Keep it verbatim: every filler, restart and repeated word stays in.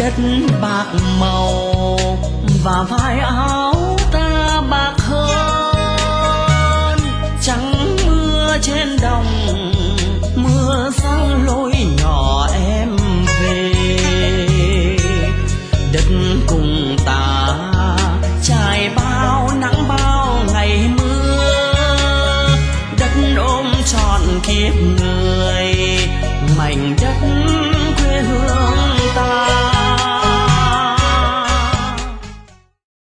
đất bạc màu và vai áo ta bạc hơn. Trắng mưa trên đồng, mưa răng lối nhỏ em về. Đất cùng ta trải bao nắng bao ngày mưa, đất ôm trọn kiếp